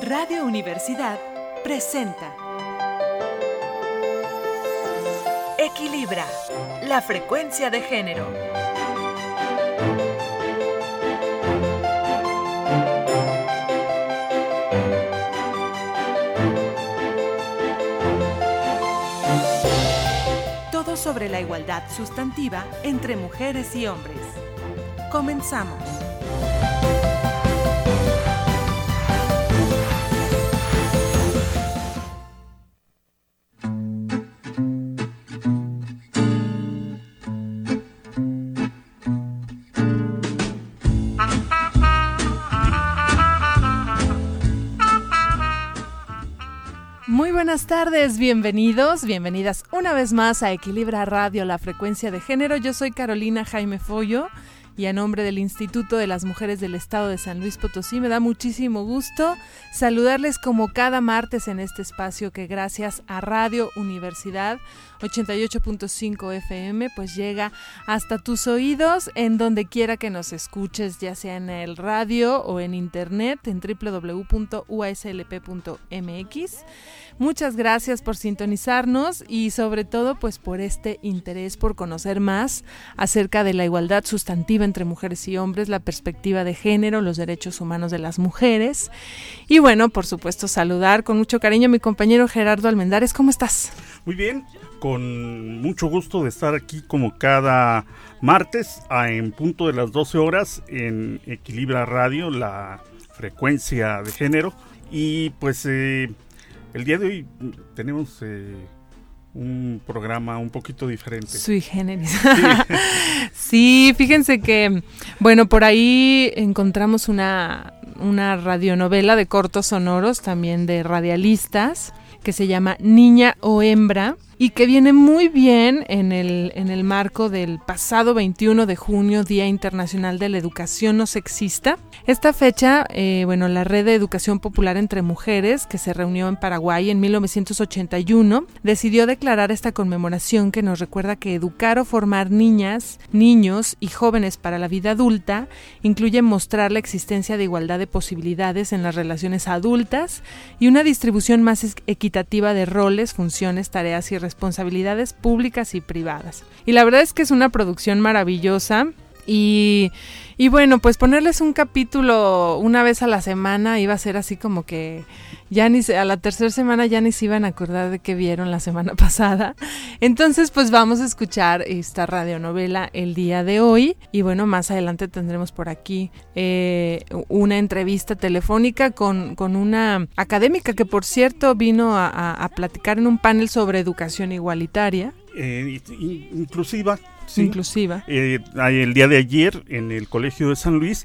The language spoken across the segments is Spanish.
Radio Universidad presenta Equilibra, la frecuencia de género. Todo sobre la igualdad sustantiva entre mujeres y hombres. Comenzamos. Muy buenas tardes, bienvenidos, bienvenidas una vez más a Equilibra Radio, la frecuencia de género. Yo soy Carolina Jaime Follo y a nombre del Instituto de las Mujeres del Estado de San Luis Potosí me da muchísimo gusto saludarles como cada martes en este espacio que gracias a Radio Universidad 88.5 FM pues llega hasta tus oídos en donde quiera que nos escuches, ya sea en el radio o en internet en www.uaslp.mx. Muchas gracias por sintonizarnos y sobre todo pues por este interés por conocer más acerca de la igualdad sustantiva entre mujeres y hombres, la perspectiva de género, los derechos humanos de las mujeres. Y bueno, por supuesto saludar con mucho cariño a mi compañero Gerardo Almendares. ¿Cómo estás? Muy bien, con mucho gusto de estar aquí como cada martes en punto de las 12 horas en Equilibra Radio, la frecuencia de género. Y pues el día de hoy tenemos un programa un poquito diferente. Sui generis. Sí. Sí, fíjense que, bueno, por ahí encontramos una radionovela de cortos sonoros, también de radialistas, que se llama Niña o Hembra, y que viene muy bien en el marco del pasado 21 de junio, Día Internacional de la Educación No Sexista. Esta fecha, la Red de Educación Popular entre Mujeres, que se reunió en Paraguay en 1981, decidió declarar esta conmemoración que nos recuerda que educar o formar niñas, niños y jóvenes para la vida adulta incluye mostrar la existencia de igualdad de posibilidades en las relaciones adultas y una distribución más equitativa de roles, funciones, tareas y responsabilidades públicas y privadas. Y la verdad es que es una producción maravillosa y bueno, pues ponerles un capítulo una vez a la semana iba a ser así como que ya a la tercera semana ya ni se iban a acordar de qué vieron la semana pasada. Entonces pues vamos a escuchar esta radionovela el día de hoy y bueno, más adelante tendremos por aquí una entrevista telefónica con una académica que por cierto vino a platicar en un panel sobre educación igualitaria. Inclusiva. Sí. Inclusiva. El día de ayer en el Colegio de San Luis,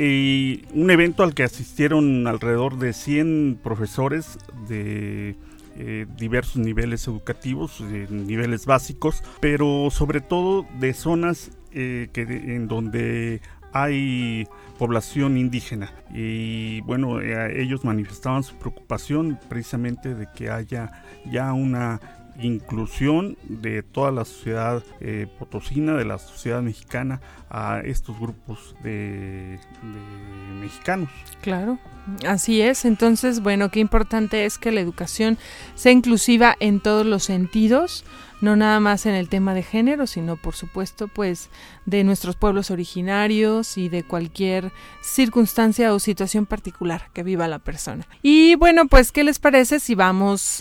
un evento al que asistieron alrededor de 100 profesores de diversos niveles educativos, niveles básicos, pero sobre todo de zonas en donde hay población indígena. Y bueno, ellos manifestaban su preocupación precisamente de que haya ya una inclusión de toda la sociedad potosina, de la sociedad mexicana a estos grupos de mexicanos. Claro, así es. Entonces, bueno, qué importante es que la educación sea inclusiva en todos los sentidos, no nada más en el tema de género, sino por supuesto pues de nuestros pueblos originarios y de cualquier circunstancia o situación particular que viva la persona. Y bueno, pues ¿qué les parece si vamos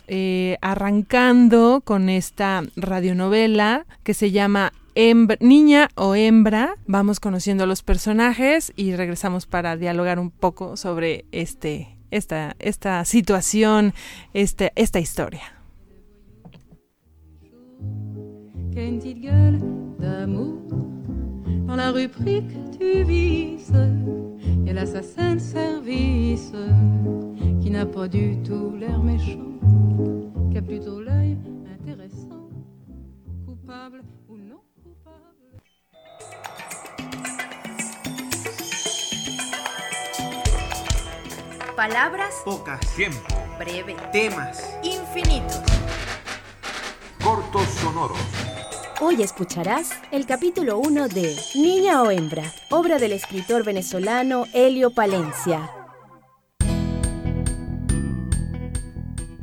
arrancando con esta radionovela que se llama Niña o Hembra? Vamos conociendo a los personajes y regresamos para dialogar un poco sobre esta situación, esta historia. Qui a une petite gueule d'amour. Dans la rue prie que tu vises, il y a l'assassin de service qui n'a pas du tout l'air méchant, qui a plutôt l'œil intéressant, coupable ou non coupable. Palabras pocas, tiempo breve, temas infinitos, cortos sonoros. Hoy escucharás el capítulo 1 de Niña o Hembra, obra del escritor venezolano Helio Palencia.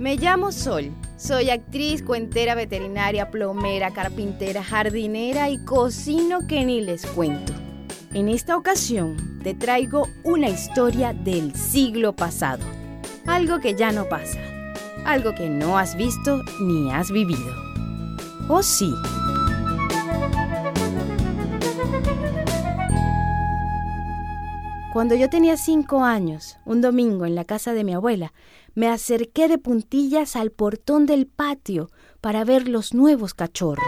Me llamo Sol. Soy actriz, cuentera, veterinaria, plomera, carpintera, jardinera y cocino que ni les cuento. En esta ocasión te traigo una historia del siglo pasado. Algo que ya no pasa. Algo que no has visto ni has vivido. ¿O sí? Cuando yo tenía 5 años, un domingo en la casa de mi abuela, me acerqué de puntillas al portón del patio para ver los nuevos cachorros.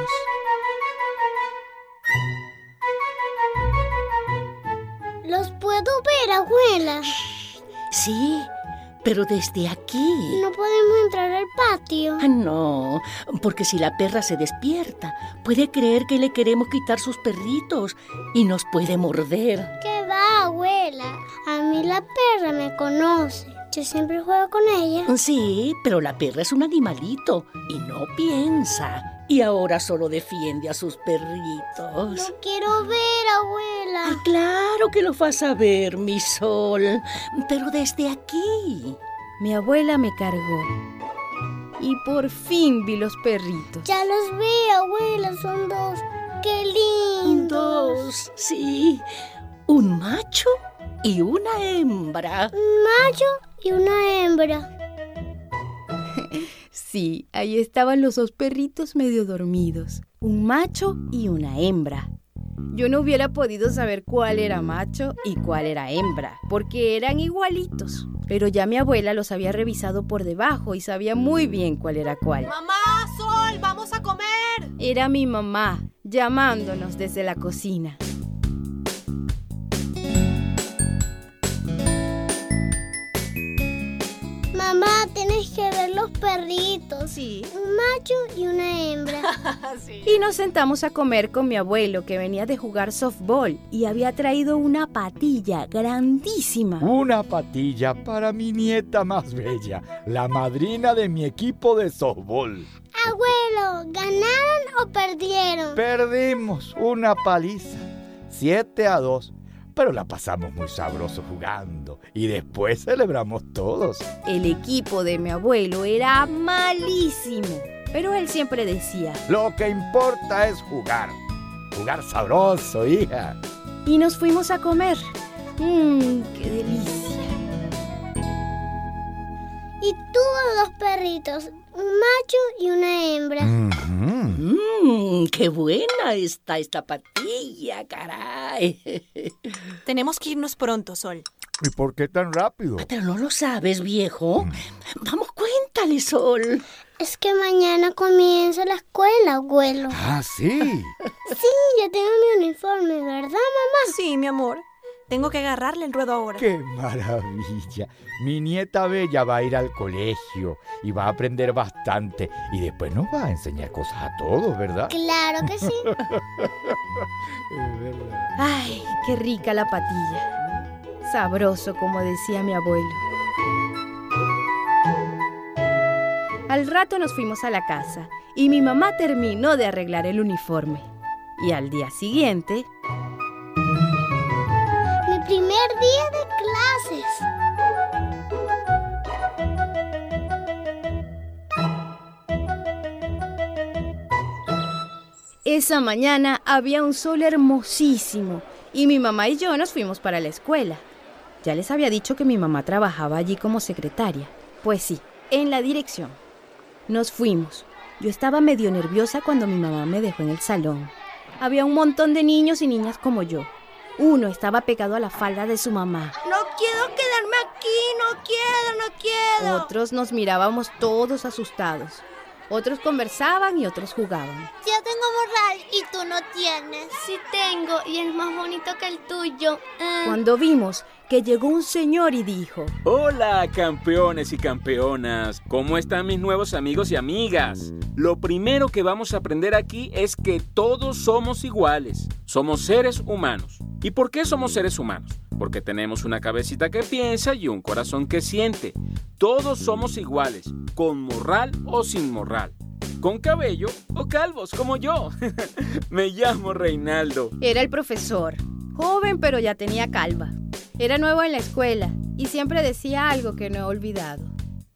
¿Los puedo ver, abuela? Sí, pero desde aquí. No podemos entrar al patio. Ah, no, porque si la perra se despierta, puede creer que le queremos quitar sus perritos y nos puede morder. ¿Qué va, abuela? A mí la perra me conoce. Yo siempre juego con ella. Sí, pero la perra es un animalito y no piensa. Y ahora solo defiende a sus perritos. No quiero ver, abuela. Ay, claro que lo vas a ver, mi Sol. Pero desde aquí. Mi abuela me cargó. Y por fin vi los perritos. Ya los vi, abuela. Son 2. ¡Qué lindos! 2, sí. Un macho y una hembra. Un macho y una hembra. Sí, ahí estaban los 2 perritos medio dormidos. Un macho y una hembra. Yo no hubiera podido saber cuál era macho y cuál era hembra, porque eran igualitos. Pero ya mi abuela los había revisado por debajo y sabía muy bien cuál era cuál. ¡Mamá, Sol, vamos a comer! Era mi mamá, llamándonos desde la cocina. Mamá, tienes que ver los perritos. Sí. Un macho y una hembra. Sí. Y nos sentamos a comer con mi abuelo, que venía de jugar softball y había traído una patilla grandísima. Una patilla para mi nieta más bella, la madrina de mi equipo de softball. Abuelo, ¿ganaron o perdieron? Perdimos una paliza, 7-2. Pero la pasamos muy sabroso jugando y después celebramos todos. El equipo de mi abuelo era malísimo, pero él siempre decía: lo que importa es jugar. Jugar sabroso, hija. Y nos fuimos a comer. ¡Qué delicia! Y tuvo 2 perritos, un macho y una hembra. ¡Qué buena está esta patilla, caray! Tenemos que irnos pronto, Sol. ¿Y por qué tan rápido? ¿Pero no lo sabes, viejo? Vamos, cuéntale, Sol. Es que mañana comienza la escuela, abuelo. Ah, sí. Sí, ya tengo mi uniforme, ¿verdad, mamá? Sí, mi amor. Tengo que agarrarle el ruedo ahora. ¡Qué maravilla! Mi nieta bella va a ir al colegio y va a aprender bastante y después nos va a enseñar cosas a todos, ¿verdad? Claro que sí. Es verdad. ¡Ay, qué rica la patilla! Sabroso, como decía mi abuelo. Al rato nos fuimos a la casa y mi mamá terminó de arreglar el uniforme. Y al día siguiente... Mi primer día de clases. Esa mañana había un sol hermosísimo y mi mamá y yo nos fuimos para la escuela. Ya les había dicho que mi mamá trabajaba allí como secretaria. Pues sí, en la dirección. Nos fuimos. Yo estaba medio nerviosa cuando mi mamá me dejó en el salón. Había un montón de niños y niñas como yo. Uno estaba pegado a la falda de su mamá. No quiero quedarme aquí, no quiero. Otros nos mirábamos todos asustados. Otros conversaban y otros jugaban. Yo tengo morral y tú no tienes. Sí tengo y es más bonito que el tuyo. Cuando vimos que llegó un señor y dijo: Hola, campeones y campeonas. ¿Cómo están mis nuevos amigos y amigas? Lo primero que vamos a aprender aquí es que todos somos iguales. Somos seres humanos. ¿Y por qué somos seres humanos? Porque tenemos una cabecita que piensa y un corazón que siente. Todos somos iguales, con morral o sin morral, con cabello o calvos como yo. Me llamo Reinaldo. Era el profesor, joven pero ya tenía calva. Era nuevo en la escuela y siempre decía algo que no he olvidado.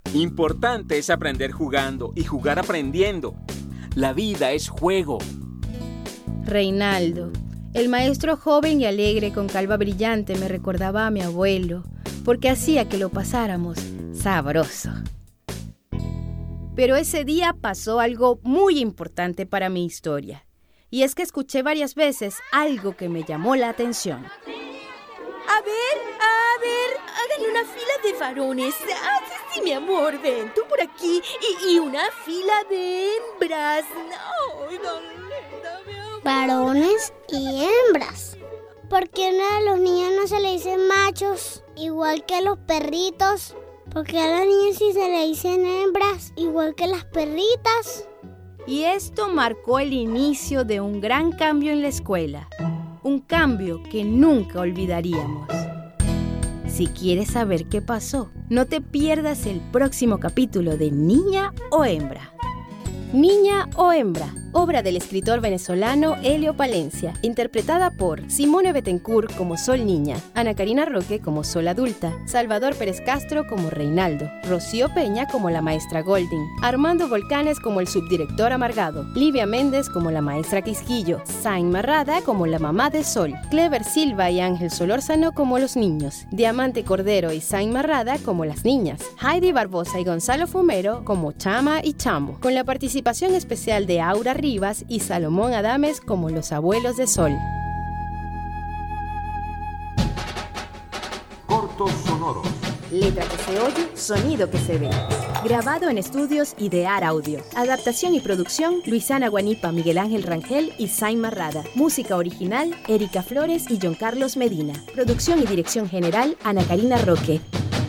Importante es aprender jugando y jugar aprendiendo. La vida es juego. Reinaldo, el maestro joven y alegre con calva brillante, me recordaba a mi abuelo, porque hacía que lo pasáramos sabroso. Pero ese día pasó algo muy importante para mi historia, y es que escuché varias veces algo que me llamó la atención. A ver, hagan una fila de varones. Sí, mi amor, ven, tú por aquí. Y una fila de hembras. No, dame. Varones y hembras. ¿Por qué a los niños no se le dicen machos, igual que a los perritos? ¿Por qué a las niñas sí se le dicen hembras, igual que las perritas? Y esto marcó el inicio de un gran cambio en la escuela. Un cambio que nunca olvidaríamos. Si quieres saber qué pasó, no te pierdas el próximo capítulo de Niña o Hembra. Niña o Hembra, obra del escritor venezolano Helio Palencia, interpretada por Simone Bettencourt como Sol Niña, Ana Karina Roque como Sol Adulta, Salvador Pérez Castro como Reinaldo, Rocío Peña como la maestra Golding, Armando Volcanes como el subdirector amargado, Livia Méndez como la maestra Quisquillo, Zain Marrada como la mamá de Sol, Clever Silva y Ángel Solórzano como los niños, Diamante Cordero y Zain Marrada como las niñas, Heidi Barbosa y Gonzalo Fumero como Chama y Chamo, con la participación especial de Aura Rivas y Salomón Adames como los abuelos de Sol. Cortos sonoros. Letra que se oye, sonido que se ve. Grabado en estudios Idear Audio. Adaptación y producción, Luisana Guanipa, Miguel Ángel Rangel y Zain Marrada. Música original, Erika Flores y John Carlos Medina. Producción y dirección general, Ana Karina Roque.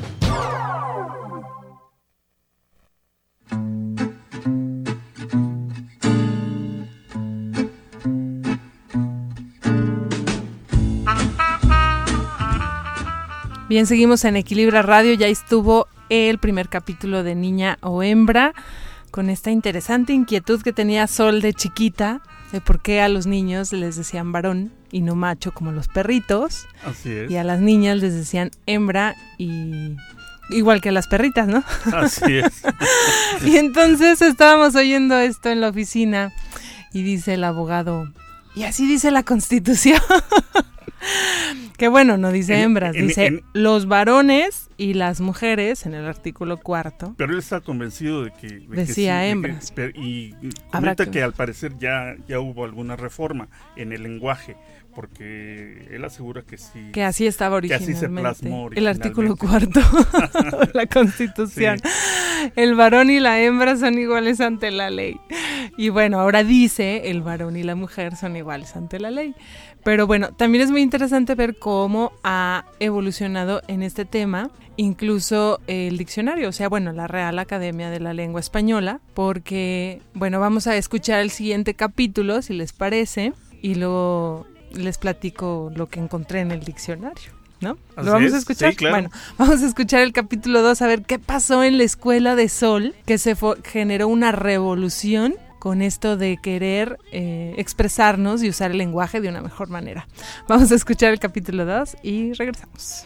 Bien, seguimos en Equilibra Radio, ya estuvo el primer capítulo de Niña o Hembra, con esta interesante inquietud que tenía Sol de chiquita, de por qué a los niños les decían varón y no macho como los perritos. Así es. Y a las niñas les decían hembra y igual que a las perritas, ¿no? Así es. Y entonces estábamos oyendo esto en la oficina y dice el abogado, y así dice la Constitución. Que bueno, no dice hembras, dice los varones y las mujeres en el artículo 4. Pero él está convencido de que decía sí, hembras. Y comenta que al parecer ya hubo alguna reforma en el lenguaje, porque él asegura que sí. Que así estaba originalmente. Que así se plasmó el artículo 4 de la Constitución. Sí. El varón y la hembra son iguales ante la ley. Y bueno, ahora dice el varón y la mujer son iguales ante la ley. Pero bueno, también es muy interesante ver cómo ha evolucionado en este tema, incluso el diccionario, o sea, bueno, la Real Academia de la Lengua Española, porque, bueno, vamos a escuchar el siguiente capítulo, si les parece, y luego les platico lo que encontré en el diccionario, ¿no? Así ¿Lo vamos es, a escuchar? Sí, claro. Bueno, vamos a escuchar el capítulo 2, a ver qué pasó en la escuela de Sol, que generó una revolución con esto de querer expresarnos y usar el lenguaje de una mejor manera. Vamos a escuchar el capítulo 2 y regresamos.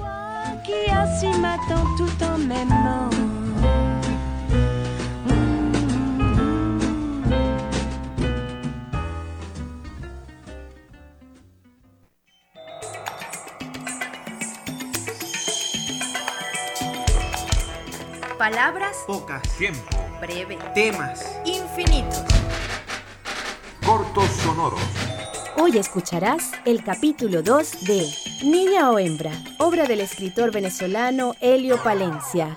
Palabras Pocas. Tiempo. breve. Temas. Infinitos. Cortos sonoros. Hoy escucharás el capítulo 2 de Niña o Hembra, obra del escritor venezolano Helio Palencia.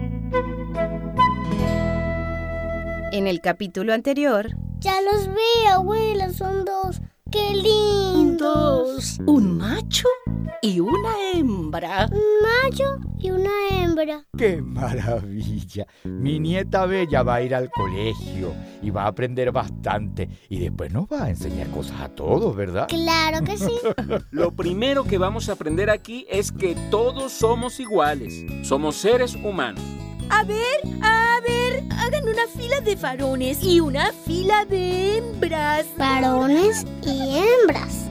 En el capítulo anterior, Ya los vi, abuela, son dos. ¡Qué lindos! Un macho y una hembra. Un macho y una hembra. ¡Qué maravilla! Mi nieta bella va a ir al colegio y va a aprender bastante y después nos va a enseñar cosas a todos, ¿verdad? Claro que sí. Lo primero que vamos a aprender aquí es que todos somos iguales. Somos seres humanos. A ver, hagan una fila de varones y una fila de hembras. Varones y hembras.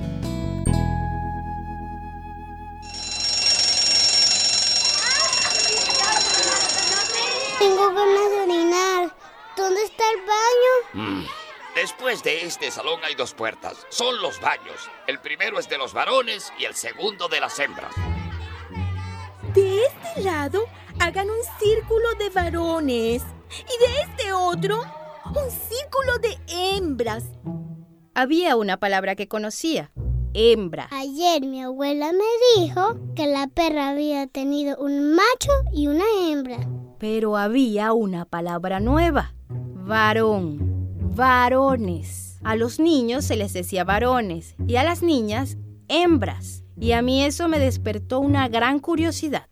través de este salón hay 2 puertas. Son los baños. El primero es de los varones y el segundo de las hembras. De este lado, hagan un círculo de varones. Y de este otro, un círculo de hembras. Había una palabra que conocía: hembra. Ayer mi abuela me dijo que la perra había tenido un macho y una hembra. Pero había una palabra nueva: varón, varones. A los niños se les decía varones y a las niñas hembras. Y a mí eso me despertó una gran curiosidad.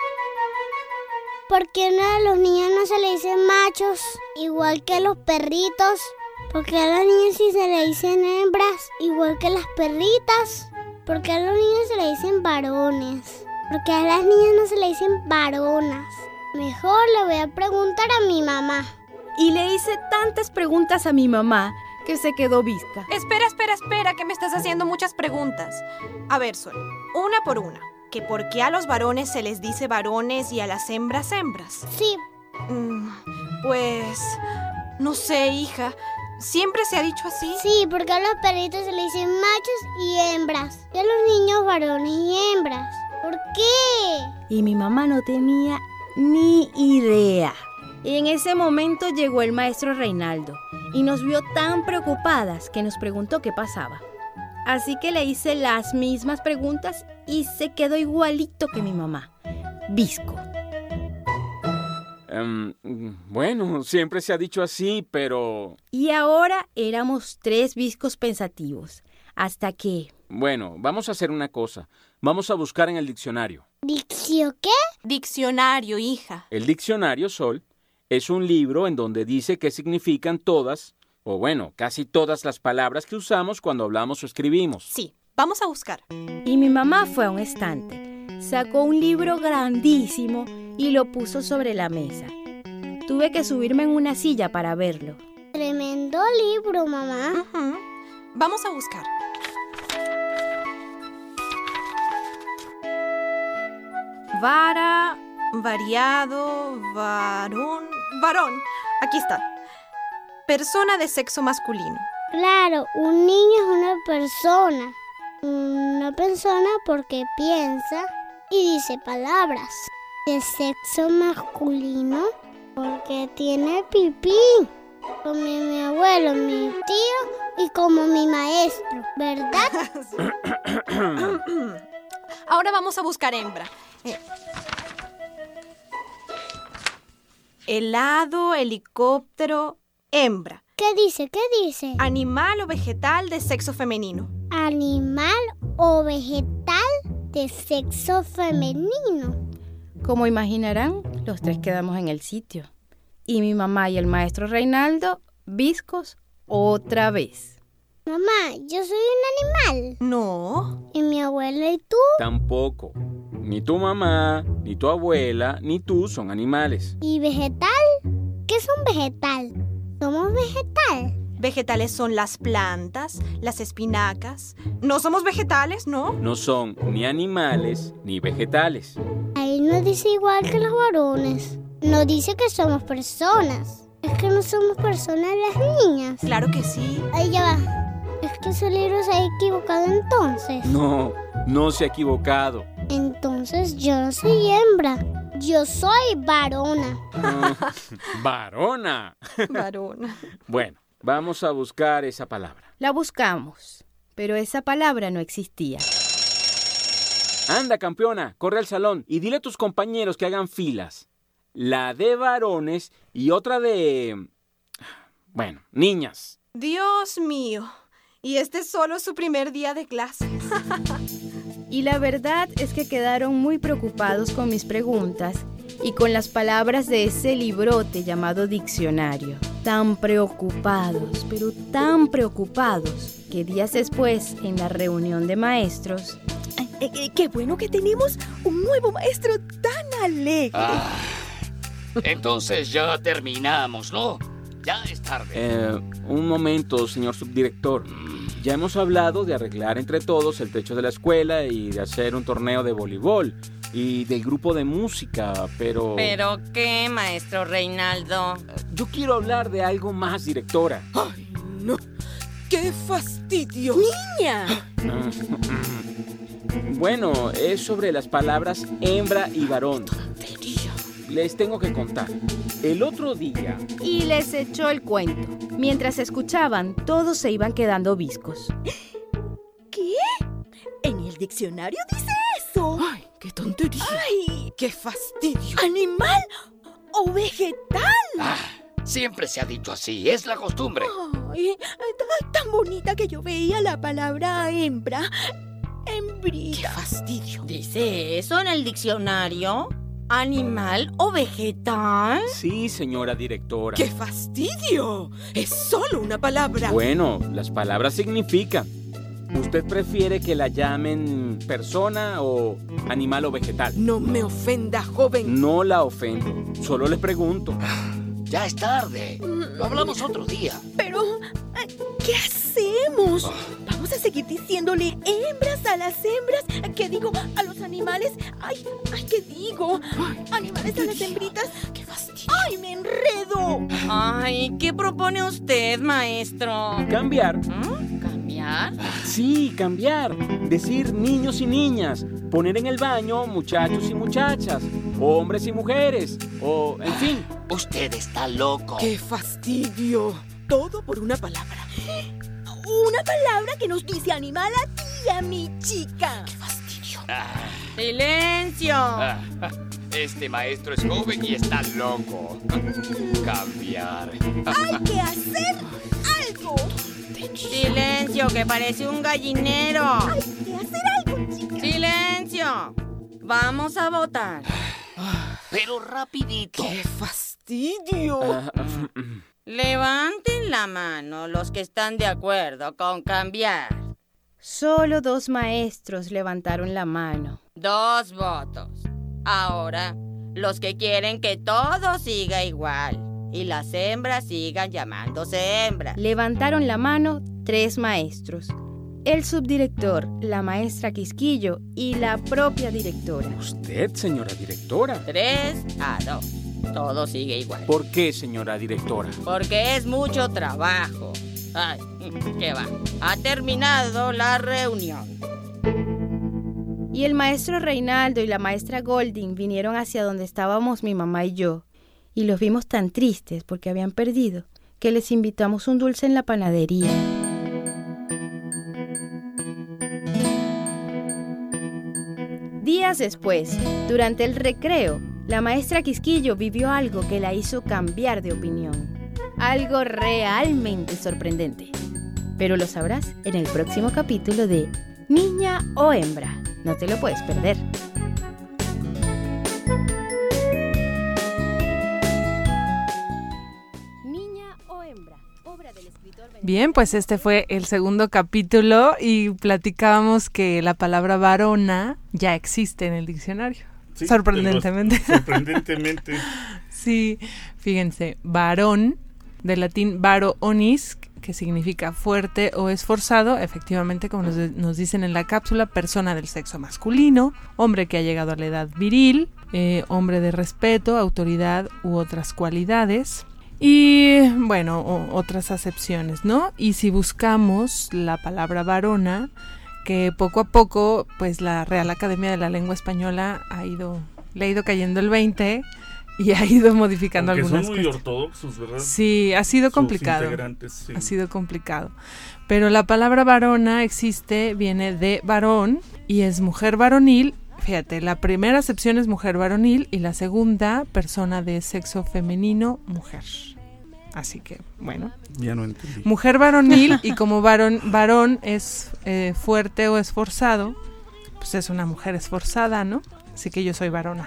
¿Por qué a los niños no se le dicen machos, igual que a los perritos? ¿Por qué a las niñas sí se le dicen hembras, igual que las perritas? ¿Por qué a los niños se le dicen varones? ¿Por qué a las niñas no se le dicen varonas? Mejor le voy a preguntar a mi mamá. Y le hice tantas preguntas a mi mamá que se quedó visca. Espera, que me estás haciendo muchas preguntas. A ver, Sol, una por una. ¿Que por qué a los varones se les dice varones y a las hembras hembras? Sí. Pues... no sé, hija. ¿Siempre se ha dicho así? Sí, porque a los perritos se le dicen machos y hembras. Y a los niños varones y hembras. ¿Por qué? Y mi mamá no tenía ni idea. Y en ese momento llegó el maestro Reinaldo y nos vio tan preocupadas que nos preguntó qué pasaba. Así que le hice las mismas preguntas y se quedó igualito que mi mamá. Visco. Bueno, siempre se ha dicho así, pero... Y ahora éramos 3 viscos pensativos, hasta que... Bueno, vamos a hacer una cosa. Vamos a buscar en el diccionario. ¿Diccio qué? Diccionario, hija. El diccionario, Sol, es un libro en donde dice qué significan todas, o bueno, casi todas las palabras que usamos cuando hablamos o escribimos. Sí, vamos a buscar. Y mi mamá fue a un estante, sacó un libro grandísimo y lo puso sobre la mesa. Tuve que subirme en una silla para verlo. Tremendo libro, mamá. Vamos a buscar. Vara, variado, varón. Aquí está. Persona de sexo masculino. Claro, un niño es una persona. Una persona porque piensa y dice palabras. De sexo masculino porque tiene pipí. Como mi abuelo, mi tío y como mi maestro, ¿verdad? Ahora vamos a buscar hembra. Helado, helicóptero, hembra. ¿Qué dice? ¿Qué dice? Animal o vegetal de sexo femenino. Animal o vegetal de sexo femenino. Como imaginarán, los 3 quedamos en el sitio. Y mi mamá y el maestro Reinaldo, viscos otra vez. Mamá, ¿yo soy un animal? No. ¿Y mi abuela y tú? Tampoco. Ni tu mamá, ni tu abuela, ni tú son animales. ¿Y vegetal? ¿Qué son vegetal? ¿Somos vegetal? Vegetales son las plantas, las espinacas. No somos vegetales, ¿no? No son ni animales ni vegetales. Ahí no dice igual que los varones. No dice que somos personas. Es que no somos personas las niñas. Claro que sí. Ahí ya va. Es que ese libro se ha equivocado entonces. No se ha equivocado. Entonces yo no soy hembra. Yo soy varona. ¿Varona? Varona. Bueno, vamos a buscar esa palabra. La buscamos, pero esa palabra no existía. Anda, campeona, corre al salón y dile a tus compañeros que hagan filas. La de varones y otra de... bueno, niñas. Dios mío. Y este es solo su primer día de clase. Y la verdad es que quedaron muy preocupados con mis preguntas y con las palabras de ese librote llamado diccionario. Tan preocupados, pero tan preocupados, que días después, en la reunión de maestros... ¡Qué bueno que tenemos un nuevo maestro tan alegre! Entonces ya terminamos, ¿no? Ya es tarde. Un momento, señor subdirector. Ya hemos hablado de arreglar entre todos el techo de la escuela y de hacer un torneo de voleibol y del grupo de música, pero... ¿Pero qué, maestro Reinaldo? Yo quiero hablar de algo más, directora. ¡Ay, no! ¡Qué fastidio! ¡Niña! Bueno, es sobre las palabras hembra y varón. Les tengo que contar. El otro día... Y les echó el cuento. Mientras escuchaban, todos se iban quedando viscos. ¿Qué? En el diccionario dice eso. ¡Ay, qué tontería! ¡Ay! ¡Qué fastidio! ¿Animal o vegetal? Siempre se ha dicho así, es la costumbre. Ay, tan bonita que yo veía la palabra hembra. Hembrita. ¡Qué fastidio! ¿Dice eso en el diccionario? ¿Animal o vegetal? Sí, señora directora. ¡Qué fastidio! Es solo una palabra. Bueno, las palabras significan. ¿Usted prefiere que la llamen persona o animal o vegetal? No me ofenda, joven. No la ofendo, solo le pregunto. Ya es tarde. Lo hablamos otro día. Pero, ¿qué hacemos? ¿Vamos a seguir diciéndole hembras a las hembras? ¿Qué digo? ¿A los animales? Ay, ¿qué digo? ¿Animales a las hembritas? ¡Qué fastidio! ¡Ay, me enredo! Ay, ¿qué propone usted, maestro? Cambiar. ¿Cambiar? Sí, cambiar. Decir niños y niñas. Poner en el baño muchachos y muchachas. Hombres y mujeres. O, en fin. Usted está loco. ¡Qué fastidio! Todo por una palabra. Una palabra que nos dice animal a ti y a mi chica. ¡Qué fastidio! ¡Silencio! Este maestro es joven y está loco. Cambiar. ¡Hay que hacer algo! ¡Silencio, que parece un gallinero! ¡Hay que hacer algo, chica! ¡Silencio! Vamos a votar. Pero rapidito. ¡Qué fastidio! Levanten la mano los que están de acuerdo con cambiar. Solo 2 maestros levantaron la mano. 2 votos. Ahora, los que quieren que todo siga igual y las hembras sigan llamándose hembras. Levantaron la mano 3 maestros. El subdirector, la maestra Quisquillo y la propia directora. ¿Usted, señora directora? 3-2. Todo sigue igual. ¿Por qué, señora directora? Porque es mucho trabajo. Ay, ¿qué va? Ha terminado la reunión. Y el maestro Reinaldo y la maestra Golding vinieron hacia donde estábamos mi mamá y yo. Y los vimos tan tristes porque habían perdido, que les invitamos un dulce en la panadería. Días después, durante el recreo, la maestra Quisquillo vivió algo que la hizo cambiar de opinión. Algo realmente sorprendente. Pero lo sabrás en el próximo capítulo de Niña o Hembra. No te lo puedes perder. Niña o Hembra, obra del escritor... Bien, pues este fue el segundo capítulo y platicábamos que la palabra varona ya existe en el diccionario. Sí, sorprendentemente. Sorprendentemente. Sí, fíjense, varón, del latín varo onis, que significa fuerte o esforzado, efectivamente, como nos dicen en la cápsula, persona del sexo masculino, hombre que ha llegado a la edad viril, hombre de respeto, autoridad u otras cualidades. Y bueno, otras acepciones, ¿no? Y si buscamos la palabra varona, que poco a poco, pues la Real Academia de la Lengua Española le ha ido cayendo el 20 y ha ido modificando algunas cosas. Son muy ortodoxos, ¿verdad? Sí, ha sido complicado. Sí. Ha sido complicado. Pero la palabra varona viene de varón y es mujer varonil. Fíjate, la primera acepción es mujer varonil y la segunda, persona de sexo femenino, mujer. Así que, bueno. Ya no entendí. Mujer varonil y como varón es fuerte o esforzado, pues es una mujer esforzada, ¿no? Así que yo soy varona.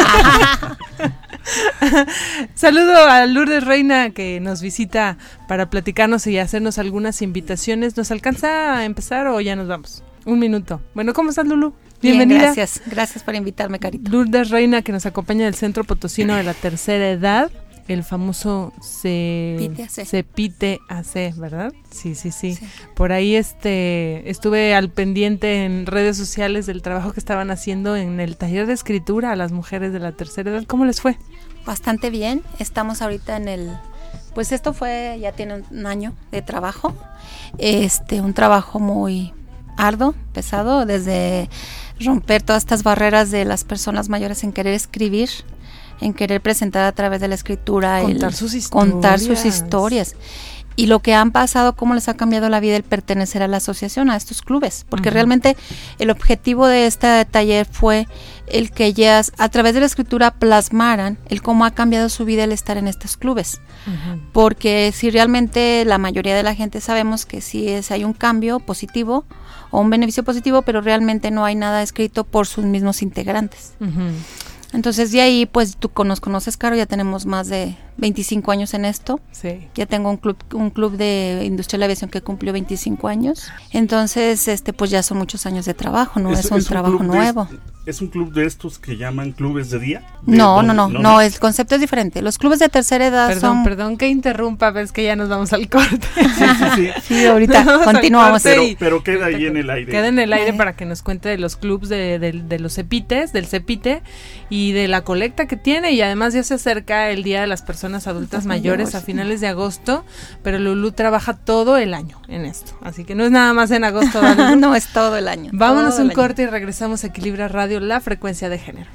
Saludo a Lourdes Reina que nos visita para platicarnos y hacernos algunas invitaciones. ¿Nos alcanza a empezar o ya nos vamos? 1 minuto. Bueno, ¿cómo estás, Lulu? Bienvenida. Bien, gracias por invitarme, Carito. Lourdes Reina que nos acompaña del Centro Potosino de la Tercera Edad. El famoso Cepite AC, ¿verdad? Sí. Por ahí estuve al pendiente en redes sociales del trabajo que estaban haciendo en el taller de escritura a las mujeres de la tercera edad. ¿Cómo les fue? Bastante bien. Estamos ahorita en el Pues esto ya tiene un año de trabajo, un trabajo muy arduo, pesado, desde romper todas estas barreras de las personas mayores en querer escribir, en querer presentar a través de la escritura, contar sus historias. Y lo que han pasado, cómo les ha cambiado la vida el pertenecer a la asociación, a estos clubes, porque realmente el objetivo de este taller fue el que ellas a través de la escritura plasmaran el cómo ha cambiado su vida el estar en estos clubes, porque si realmente la mayoría de la gente sabemos que sí hay un cambio positivo o un beneficio positivo, pero realmente no hay nada escrito por sus mismos integrantes. Entonces de ahí, pues tú nos conoces, Caro, ya tenemos más de 25 años en esto. Sí. Ya tengo un club de industria de la aviación que cumplió 25 años. Entonces, pues ya son muchos años de trabajo, no es un trabajo nuevo. ¿Es un club de estos que llaman clubes de día? No, el concepto es diferente. Los clubes de tercera edad Perdón que interrumpa, pero es que ya nos vamos al corte. Sí, ahorita continuamos. Pero queda ahí en el aire. Queda en el aire para que nos cuente de los clubes de los CEPITES, del CEPITE y de la colecta que tiene, y además ya se acerca el Día de las Personas Adultas Mayores a finales de agosto, pero Lulú trabaja todo el año en esto, así que no es nada más en agosto. No, es todo el año. Vámonos un corte y regresamos a Equilibra Radio, la frecuencia de género.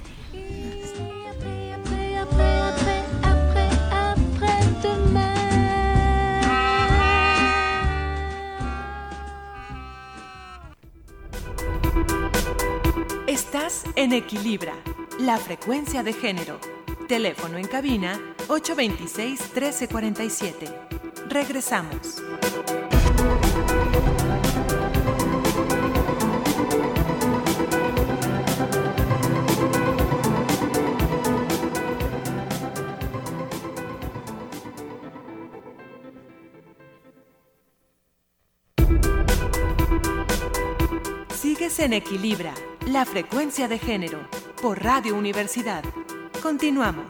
Estás en Equilibra, la frecuencia de género. Teléfono en cabina 826-1347. Regresamos. Sigues en Equilibra, la frecuencia de género, por Radio Universidad. Continuamos.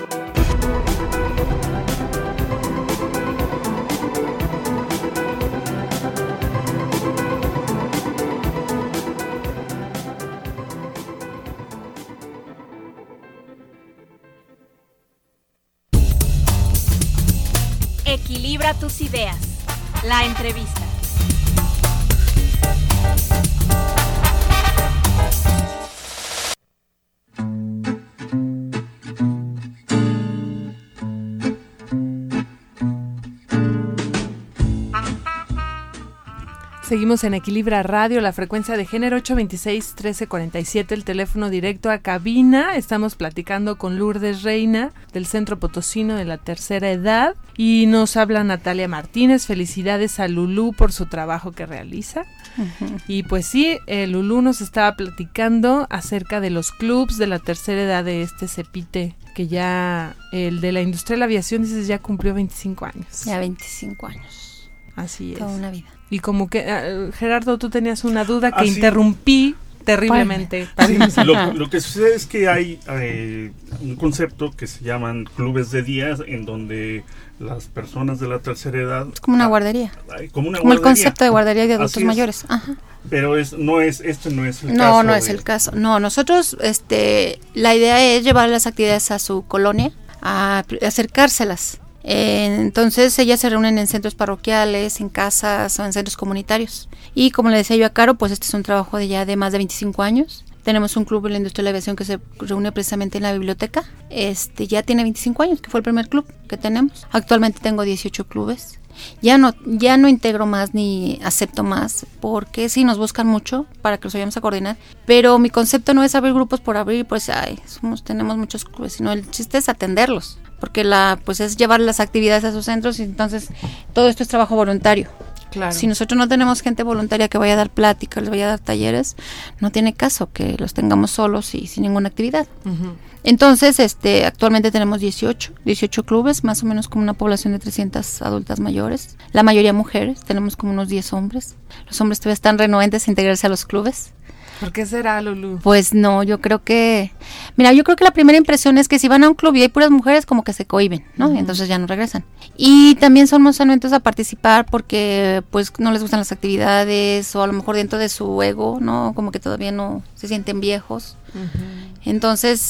Equilibra tus ideas. La entrevista. Seguimos en Equilibra Radio, la frecuencia de género 826-1347, el teléfono directo a cabina. Estamos platicando con Lourdes Reina del Centro Potosino de la Tercera Edad y nos habla Natalia Martínez. Felicidades a Lulú por su trabajo que realiza. Y pues sí, Lulú nos estaba platicando acerca de los clubs de la tercera edad de este CEPITE, que ya el de la industria de la aviación, dices, ya cumplió 25 años. Ya 25 años. Así es. Toda una vida. Y como que, Gerardo, tú tenías una duda que interrumpí terriblemente. Lo que sucede es que hay un concepto que se llaman clubes de día, en donde las personas de la tercera edad... Es como una guardería. Como el concepto de guardería de adultos mayores. Ajá. Pero este no es el caso. No es el caso. No, nosotros, la idea es llevar las actividades a su colonia, a acercárselas. Entonces ellas se reúnen en centros parroquiales, en casas o en centros comunitarios. Y como le decía yo a Caro, pues este es un trabajo de más de 25 años. Tenemos un club en la industria de la aviación que se reúne precisamente en la biblioteca. Ya tiene 25 años, que fue el primer club que tenemos. Actualmente tengo 18 clubes. Ya no integro más ni acepto más, porque sí nos buscan mucho para que los vayamos a coordinar, pero mi concepto no es abrir grupos por abrir, pues tenemos muchos clubes, sino el chiste es atenderlos, porque pues es llevar las actividades a sus centros, y entonces todo esto es trabajo voluntario. Claro. Si nosotros no tenemos gente voluntaria que vaya a dar pláticas, les vaya a dar talleres, no tiene caso que los tengamos solos y sin ninguna actividad. Entonces, actualmente tenemos 18 clubes, más o menos como una población de 300 adultas mayores, la mayoría mujeres, tenemos como unos 10 hombres. Los hombres todavía están renuentes a integrarse a los clubes. ¿Por qué será, Lulú? Pues no, yo creo que la primera impresión es que si van a un club y hay puras mujeres, como que se cohíben, ¿no? Entonces ya no regresan. Y también somos anuentes a participar porque pues no les gustan las actividades, o a lo mejor dentro de su ego, ¿no? Como que todavía no se sienten viejos. Entonces,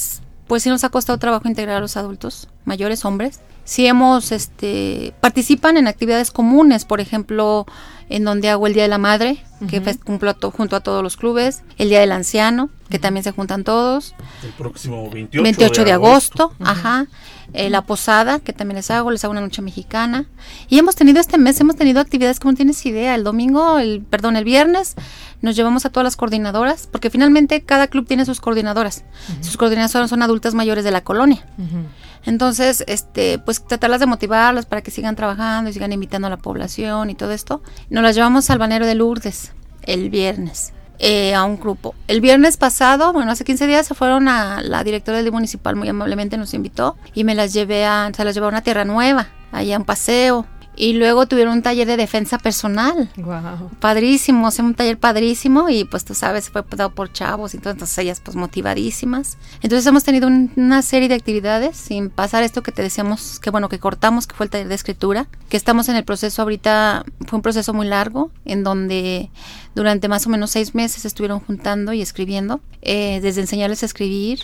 Pues sí nos ha costado trabajo integrar a los adultos mayores, hombres. Sí hemos, participan en actividades comunes, por ejemplo, en donde hago el Día de la Madre, que cumplo junto a todos los clubes, el Día del Anciano, que también se juntan todos. El próximo 28 de agosto. Ajá. La posada, que también les hago una noche mexicana. Y hemos tenido actividades que no tienes idea. El viernes nos llevamos a todas las coordinadoras, porque finalmente cada club tiene sus coordinadoras. Sus coordinadoras son adultas mayores de la colonia. Entonces, pues tratarlas de motivarlas para que sigan trabajando y sigan invitando a la población y todo esto. Nos las llevamos al balneario de Lourdes el viernes. A un grupo. El viernes pasado, hace 15 días se fueron a la directora del municipal, muy amablemente nos invitó y se las llevé a una tierra nueva, allá un paseo. Y luego tuvieron un taller de defensa personal. Wow. Padrísimo, un taller padrísimo y pues tú sabes, fue dado por chavos y todo, entonces ellas pues motivadísimas. Entonces hemos tenido una serie de actividades sin pasar esto que te decíamos, que cortamos, que fue el taller de escritura, que estamos en el proceso ahorita, fue un proceso muy largo, en donde durante más o menos 6 meses estuvieron juntando y escribiendo, desde enseñarles a escribir,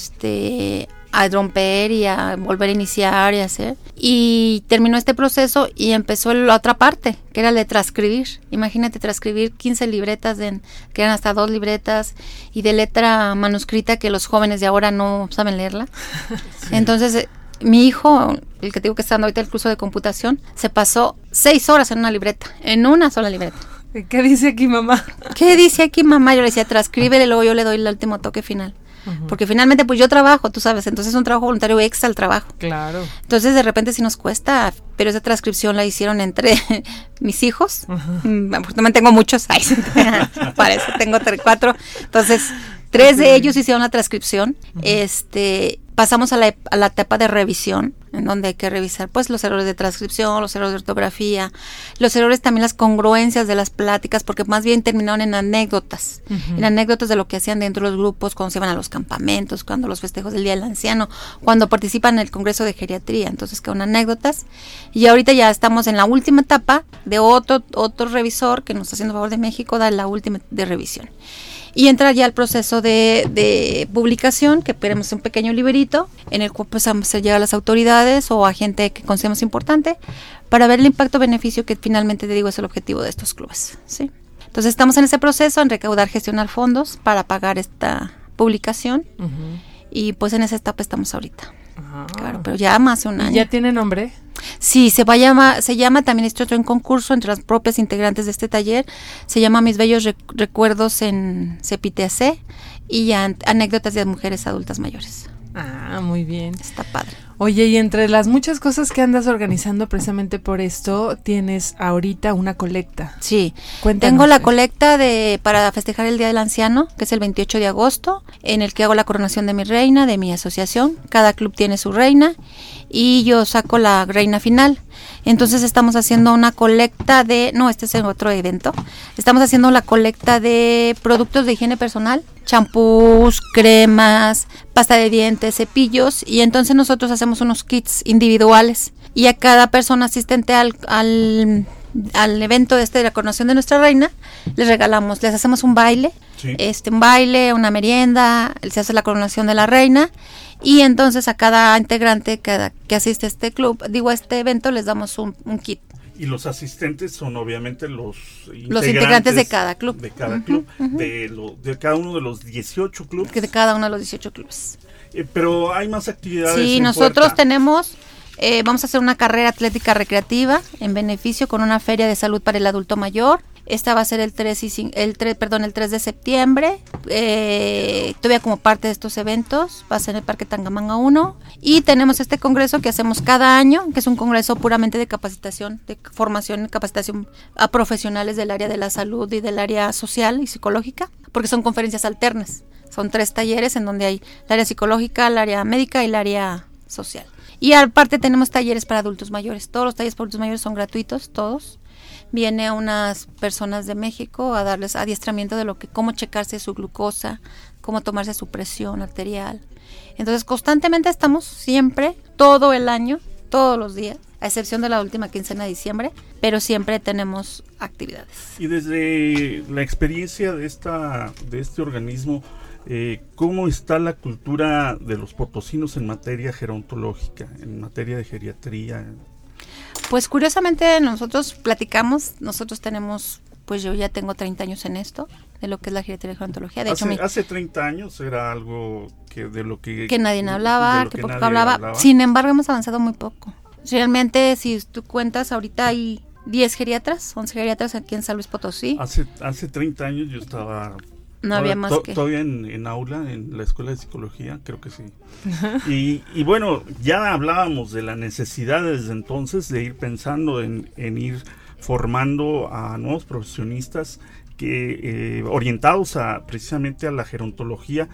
a romper y a volver a iniciar y hacer. Y terminó este proceso y empezó la otra parte, que era el de transcribir. Imagínate transcribir 15 libretas, que eran hasta 2 libretas, y de letra manuscrita que los jóvenes de ahora no saben leerla. Sí. Entonces, mi hijo, el que te digo que está dando ahorita el curso de computación, se pasó 6 horas en una sola libreta. ¿Qué dice aquí, mamá? ¿Qué dice aquí, mamá? Yo le decía, transcríbele, luego yo le doy el último toque final. Porque finalmente pues yo trabajo, tú sabes, entonces es un trabajo voluntario extra al trabajo. Claro. Entonces de repente sí nos cuesta, pero esa transcripción la hicieron entre mis hijos. Afortunadamente tengo muchos, parece, tengo 4. Entonces 3 de ellos hicieron la transcripción. Pasamos a la etapa de revisión, en donde hay que revisar pues los errores de transcripción, los errores de ortografía, los errores también, las congruencias de las pláticas, porque más bien terminaron en anécdotas, en anécdotas de lo que hacían dentro de los grupos, cuando se iban a los campamentos, cuando los festejos del Día del Anciano, cuando participan en el Congreso de Geriatría, entonces quedan anécdotas. Y ahorita ya estamos en la última etapa de otro revisor que nos está haciendo favor de México, da la última de revisión. Y entrar ya al proceso de publicación, que queremos un pequeño librito, en el cual pues se llega a las autoridades o a gente que consideramos importante, para ver el impacto-beneficio que finalmente, te digo, es el objetivo de estos clubes, ¿sí? Entonces estamos en ese proceso, en recaudar, gestionar fondos para pagar esta publicación, y pues en esa etapa estamos ahorita. Claro, pero ya más de un año. ¿Ya tiene nombre? Sí, se llama también, esto en concurso entre las propias integrantes de este taller, se llama Mis Bellos Recuerdos en CEPITEAC y anécdotas de mujeres adultas mayores. Ah, muy bien. Está padre. Oye, y entre las muchas cosas que andas organizando precisamente por esto, tienes ahorita una colecta. Sí, cuéntanos. Tengo la colecta para festejar el Día del Anciano, que es el 28 de agosto, en el que hago la coronación de mi reina, de mi asociación. Cada club tiene su reina y yo saco la reina final. Entonces estamos haciendo una colecta este es otro evento. Estamos haciendo la colecta de productos de higiene personal, champús, cremas, pasta de dientes, cepillos, y entonces nosotros hacemos unos kits individuales y a cada persona asistente al evento de la coronación de nuestra reina les hacemos un baile, sí. Un baile, una merienda, se hace la coronación de la reina. Y entonces a cada integrante que asiste a este evento, les damos un kit. Y los asistentes son obviamente los integrantes de cada club. De cada club, de cada uno de los 18 clubes. De cada uno de los 18 clubes. Pero hay más actividades. Sí, nosotros tenemos, vamos a hacer una carrera atlética recreativa en beneficio con una feria de salud para el adulto mayor. Esta va a ser el 3 de septiembre, todavía como parte de estos eventos, va a ser en el Parque Tangamanga 1, y tenemos este congreso que hacemos cada año, que es un congreso puramente de capacitación, de formación y capacitación a profesionales del área de la salud y del área social y psicológica, porque son conferencias alternas, son 3 talleres en donde hay el área psicológica, el área médica y el área social. Y aparte tenemos talleres para adultos mayores, todos los talleres para adultos mayores son gratuitos, todos. Viene unas personas de México a darles adiestramiento de cómo checarse su glucosa, cómo tomarse su presión arterial. Entonces constantemente estamos siempre, todo el año, todos los días, a excepción de la última quincena de diciembre, pero siempre tenemos actividades. Y desde la experiencia de este organismo, ¿cómo está la cultura de los potosinos en materia gerontológica, en materia de geriatría? Pues curiosamente nosotros tenemos, pues yo ya tengo 30 años en esto, de lo que es la geriatría y gerontología. De hecho, hace 30 años era algo que nadie hablaba, que poco hablaba. Sin embargo, hemos avanzado muy poco. Realmente, si tú cuentas, ahorita hay 10 geriatras, 11 geriatras aquí en San Luis Potosí. Hace 30 años yo estaba... No había más que... Todavía en aula, en la escuela de psicología, creo que sí. Y bueno, ya hablábamos de la necesidad desde entonces de ir pensando en ir formando a nuevos profesionistas que orientados precisamente a la gerontología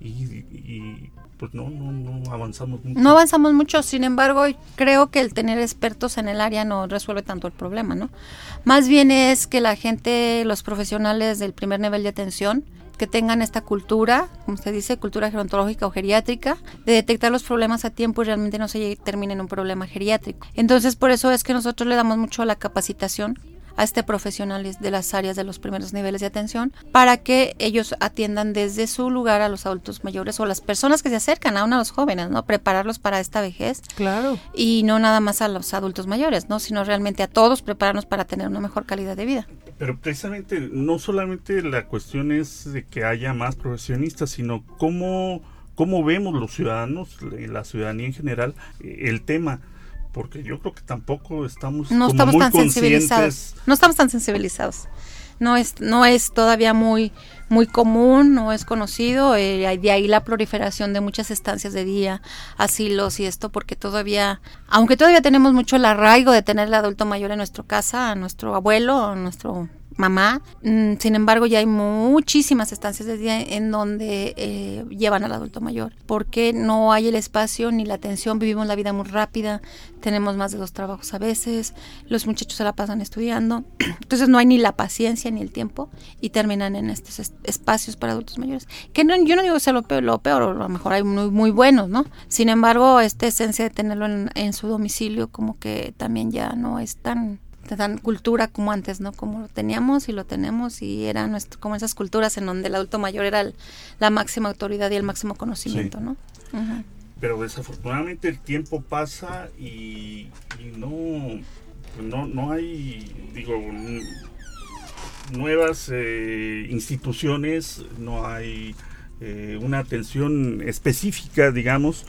y pues no avanzamos mucho. No avanzamos mucho, sin embargo, creo que el tener expertos en el área no resuelve tanto el problema, ¿no? Más bien es que la gente, los profesionales del primer nivel de atención, que tengan esta cultura, como usted dice, cultura gerontológica o geriátrica, de detectar los problemas a tiempo y realmente no se termine en un problema geriátrico. Entonces, por eso es que nosotros le damos mucho a la capacitación a profesionales de las áreas de los primeros niveles de atención para que ellos atiendan desde su lugar a los adultos mayores o las personas que se acercan aún a los jóvenes, ¿no? Prepararlos para esta vejez. Claro. Y no nada más a los adultos mayores, ¿no? Sino realmente a todos prepararnos para tener una mejor calidad de vida. Pero precisamente no solamente la cuestión es de que haya más profesionistas, sino cómo vemos los ciudadanos, la ciudadanía en general, el tema. Porque yo creo que tampoco estamos muy tan sensibilizados. No estamos tan sensibilizados. No es todavía muy común, no es conocido. De ahí la proliferación de muchas estancias de día, asilos y esto, porque aunque todavía tenemos mucho el arraigo de tener el adulto mayor en nuestra casa, a nuestro abuelo, a nuestro mamá, sin embargo ya hay muchísimas estancias de día en donde llevan al adulto mayor, porque no hay el espacio ni la atención, vivimos la vida muy rápida, tenemos más de 2 trabajos a veces, los muchachos se la pasan estudiando, entonces no hay ni la paciencia ni el tiempo y terminan en estos espacios para adultos mayores, que yo no digo que sea lo peor, a lo mejor hay muy buenos, ¿no? Sin embargo, esta esencia de tenerlo en su domicilio como que también ya no es tan cultura como antes, ¿no? Como lo teníamos y lo tenemos y era como esas culturas en donde el adulto mayor era la máxima autoridad y el máximo conocimiento, sí. ¿No? Uh-huh. Pero desafortunadamente el tiempo pasa y no hay, nuevas instituciones, no hay una atención específica, digamos,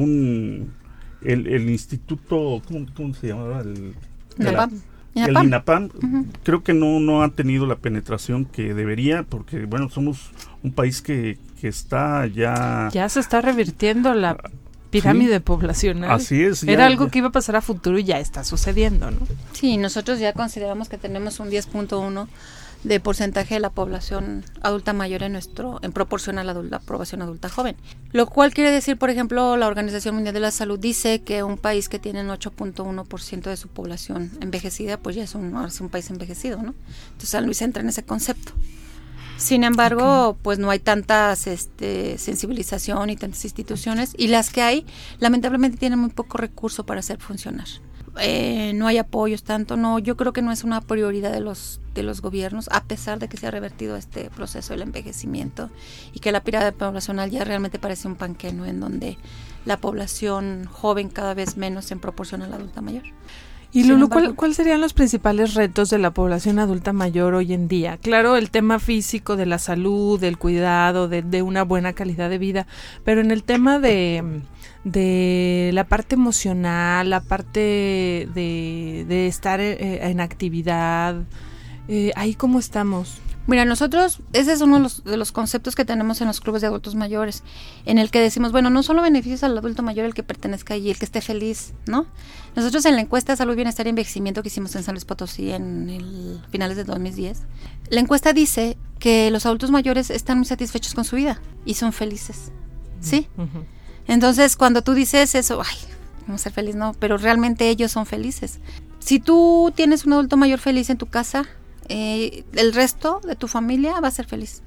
el instituto, ¿cómo se llamaba? El INAPAM, uh-huh. Creo que no ha tenido la penetración que debería, porque bueno, somos un país que está ya se está revirtiendo la pirámide poblacional. Así es. Era algo que iba a pasar a futuro y ya está sucediendo, ¿no? Sí, nosotros ya consideramos que tenemos un 10.1 de porcentaje de la población adulta mayor en proporción a la población adulta joven. Lo cual quiere decir, por ejemplo, la Organización Mundial de la Salud dice que un país que tiene un 8.1% de su población envejecida, pues ya es un país envejecido, ¿no? Entonces San Luis entra en ese concepto. Sin embargo, pues no hay tantas sensibilización y tantas instituciones, y las que hay, lamentablemente tienen muy poco recurso para hacer funcionar. No hay apoyos tanto, yo creo que no es una prioridad de los gobiernos, a pesar de que se ha revertido este proceso del envejecimiento y que la pirámide poblacional ya realmente parece un panqueno en donde la población joven cada vez menos en proporción a la adulta mayor. Y Lulu, ¿cuáles serían los principales retos de la población adulta mayor hoy en día? Claro, el tema físico de la salud, del cuidado, de una buena calidad de vida, pero en el tema de la parte emocional, la parte de estar en actividad, ¿ahí cómo estamos? Mira, nosotros, ese es uno de los conceptos que tenemos en los clubes de adultos mayores, en el que decimos, bueno, no solo beneficios al adulto mayor el que pertenezca allí, el que esté feliz, ¿no? Nosotros en la encuesta de salud, bienestar y envejecimiento que hicimos en San Luis Potosí en finales de 2010, la encuesta dice que los adultos mayores están muy satisfechos con su vida y son felices, ¿sí? Uh-huh. Entonces, cuando tú dices eso, vamos a ser feliz, no, pero realmente ellos son felices. Si tú tienes un adulto mayor feliz en tu casa, el resto de tu familia va a ser feliz, ¿no?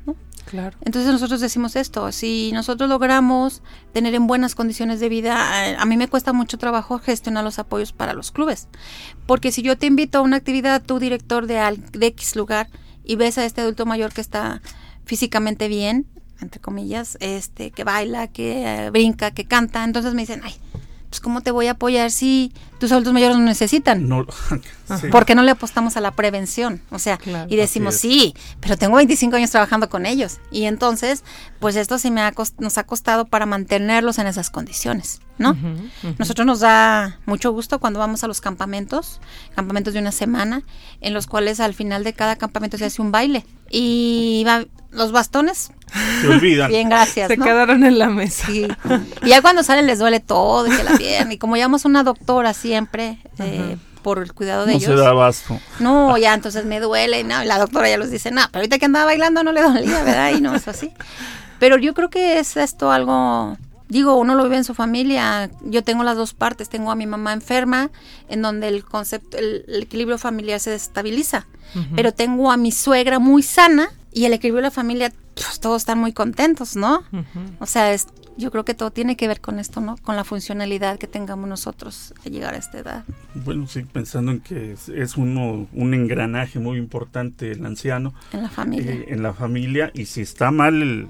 Claro. Entonces nosotros decimos esto, si nosotros logramos tener en buenas condiciones de vida, a mí me cuesta mucho trabajo gestionar los apoyos para los clubes, porque si yo te invito a una actividad, tú director de X lugar, y ves a este adulto mayor que está físicamente bien, entre comillas, que baila, que brinca, que canta, entonces me dicen, ay, pues ¿cómo te voy a apoyar si tus adultos mayores no necesitan? No, sí. ¿Por qué no le apostamos a la prevención? O sea, claro, y decimos, sí, pero tengo 25 años trabajando con ellos. Y entonces, pues esto sí nos ha costado para mantenerlos en esas condiciones, ¿no? Nosotros nos da mucho gusto cuando vamos a los campamentos de una semana, en los cuales al final de cada campamento se hace un baile. Y los bastones se olvidan. Bien, gracias. Se quedaron en la mesa. Sí. Y ya cuando salen les duele todo, y que la pierna. Y como llevamos una doctora siempre, por el cuidado de ellos. No se da abasto. No, ya entonces me duele. Y la doctora ya los dice, no, pero ahorita que andaba bailando no le dolía, ¿verdad? Y no es así. Pero yo creo que es esto algo... Digo, uno lo vive en su familia. Yo tengo las dos partes. Tengo a mi mamá enferma, en donde el concepto, el equilibrio familiar se desestabiliza. Pero tengo a mi suegra muy sana y el equilibrio de la familia, pues, todos están muy contentos, ¿no? O sea, yo creo que todo tiene que ver con esto, ¿no? Con la funcionalidad que tengamos nosotros al llegar a esta edad. Bueno, sí, pensando en que es un engranaje muy importante el anciano. En la familia. En la familia, y si está mal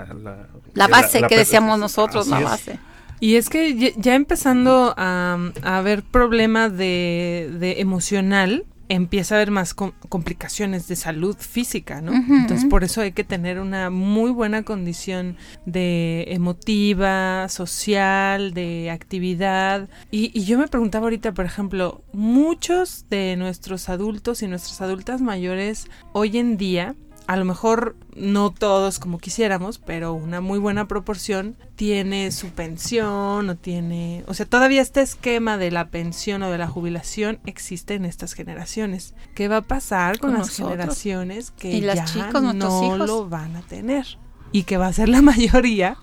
la base que decíamos nosotros, la base. Y es que ya empezando a haber problemas de emocional, empieza a haber más complicaciones de salud física, ¿no? Entonces por eso hay que tener una muy buena condición de emotiva, social, de actividad. Y yo me preguntaba ahorita, por ejemplo, muchos de nuestros adultos y nuestras adultas mayores hoy en día, a lo mejor no todos como quisiéramos, pero una muy buena proporción tiene su pensión o sea, todavía este esquema de la pensión o de la jubilación existe en estas generaciones. ¿Qué va a pasar con las generaciones que ya no lo van a tener? Y que va a ser la mayoría,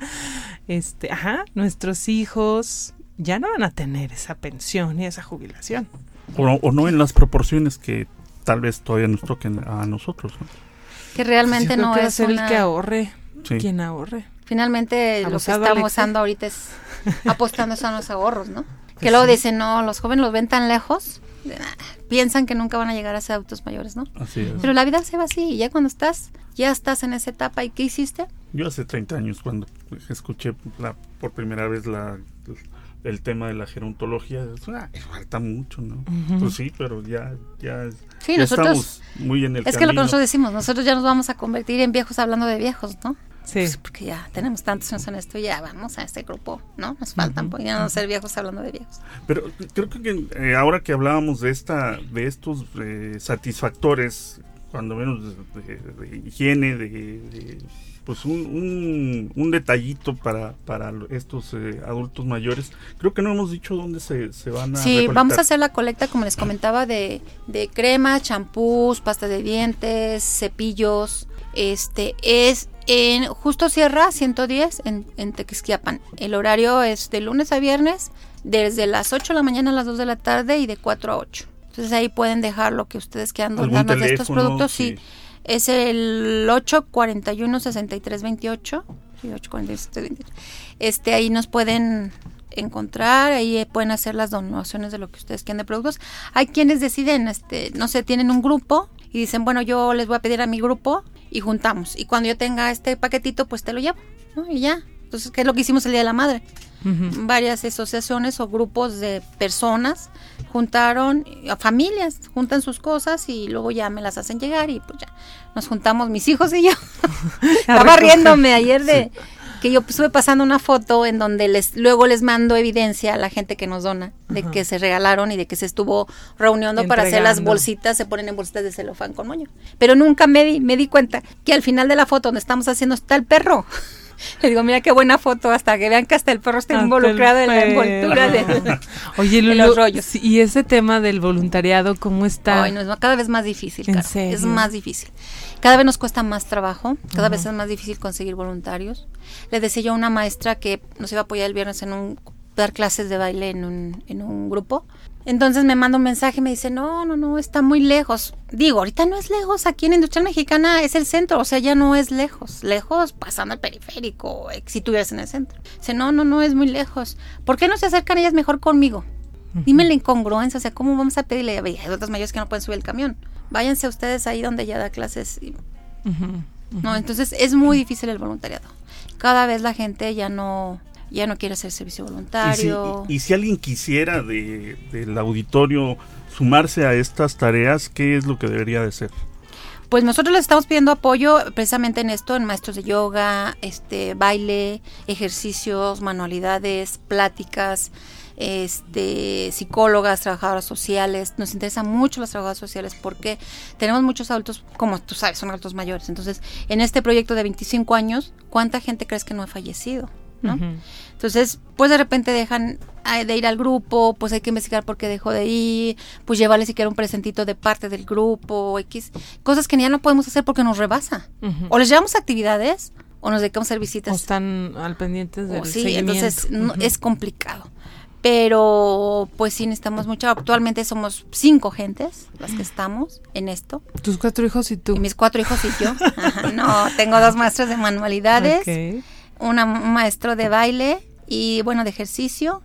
nuestros hijos ya no van a tener esa pensión y esa jubilación. O no en las proporciones que tal vez todavía nos toquen a nosotros, ¿no? Que realmente no es el que ahorre, quien ahorre. Finalmente lo que estamos usando ahorita es apostando a los ahorros, ¿no? Que luego dicen, no, los jóvenes los ven tan lejos, piensan que nunca van a llegar a ser adultos mayores, ¿no? Así es. Pero la vida se va así, y ya cuando ya estás en esa etapa, ¿y qué hiciste? Yo hace 30 años cuando escuché por primera vez el tema de la gerontología, falta mucho, ¿no? Pues sí, pero ya sí, nosotros estamos muy en el camino. Es que lo que nosotros decimos, nosotros ya nos vamos a convertir en viejos hablando de viejos, ¿no? Sí. Pues porque ya tenemos tantos años en esto, ya vamos a este grupo, ¿no? Nos faltan, porque ya no ser viejos hablando de viejos. Pero creo que ahora que hablábamos de estos satisfactores, cuando menos de higiene, pues un detallito para estos adultos mayores. Creo que no hemos dicho dónde se van a recolectar. Vamos a hacer la colecta, como les comentaba, de cremas, champús, pastas de dientes, cepillos. Es en Justo Sierra 110 en Tequisquiapan. El horario es de lunes a viernes, desde las 8 de la mañana a las 2 de la tarde y de 4 a 8. Entonces ahí pueden dejar lo que ustedes quieran donarnos de estos productos. Sí. Es el 841-6328. Sí, 841-6328. Ahí nos pueden encontrar, ahí pueden hacer las donaciones de lo que ustedes quieran de productos. Hay quienes deciden, no sé, tienen un grupo y dicen, bueno, yo les voy a pedir a mi grupo y juntamos. Y cuando yo tenga este paquetito, pues te lo llevo, ¿no? Y ya. Entonces, ¿qué es lo que hicimos el Día de la Madre? Varias asociaciones o grupos de personas juntaron, familias, juntan sus cosas y luego ya me las hacen llegar y pues ya nos juntamos mis hijos y yo. Estaba riéndome ayer de que yo estuve pasando una foto en donde luego les mando evidencia a la gente que nos dona de que se regalaron y de que se estuvo reuniendo para hacer las bolsitas, se ponen en bolsitas de celofán con moño. Pero nunca me di cuenta que al final de la foto donde estamos haciendo está el perro. Le digo, mira qué buena foto, hasta que vean que hasta el perro está involucrado en la envoltura de los rollos. Sí, y ese tema del voluntariado, ¿cómo está? Ay, no, cada vez más difícil, ¿En serio? Es más difícil. Cada vez nos cuesta más trabajo, cada vez es más difícil conseguir voluntarios. Le decía yo a una maestra que nos iba a apoyar el viernes dar clases de baile en un grupo. Entonces me manda un mensaje y me dice, no, está muy lejos. Digo, ahorita no es lejos, aquí en Industrial Mexicana es el centro, o sea, ya no es lejos pasando el periférico, si estuvieras en el centro. Dice, no, es muy lejos. ¿Por qué no se acercan ellas mejor conmigo? Dime la incongruencia, o sea, ¿cómo vamos a pedirle? Hay adultos mayores que no pueden subir el camión. Váyanse ustedes ahí donde ya da clases. No, entonces es muy difícil el voluntariado. Cada vez la gente ya no quiere hacer servicio voluntario. Y si alguien quisiera del auditorio sumarse a estas tareas, ¿qué es lo que debería de hacer? Pues nosotros les estamos pidiendo apoyo precisamente en esto, en maestros de yoga, baile, ejercicios, manualidades, pláticas, psicólogas, trabajadoras sociales. Nos interesan mucho las trabajadoras sociales porque tenemos muchos adultos, como tú sabes, son adultos mayores. Entonces, en este proyecto de 25 años, ¿cuánta gente crees que no ha fallecido? ¿No? Entonces, pues de repente dejan de ir al grupo, pues hay que investigar por qué dejó de ir, pues llevarle siquiera un presentito de parte del grupo, cosas que ya no podemos hacer porque nos rebasa. O les llevamos actividades o nos dedicamos a hacer visitas. O están al pendientes del seguimiento. Entonces es complicado. Pero pues sí necesitamos mucho. Actualmente somos 5 gentes las que estamos en esto. ¿Tus 4 hijos y tú? Y mis 4 hijos y yo. No, tengo 2 maestros de manualidades. Okay. Un maestro de baile y de ejercicio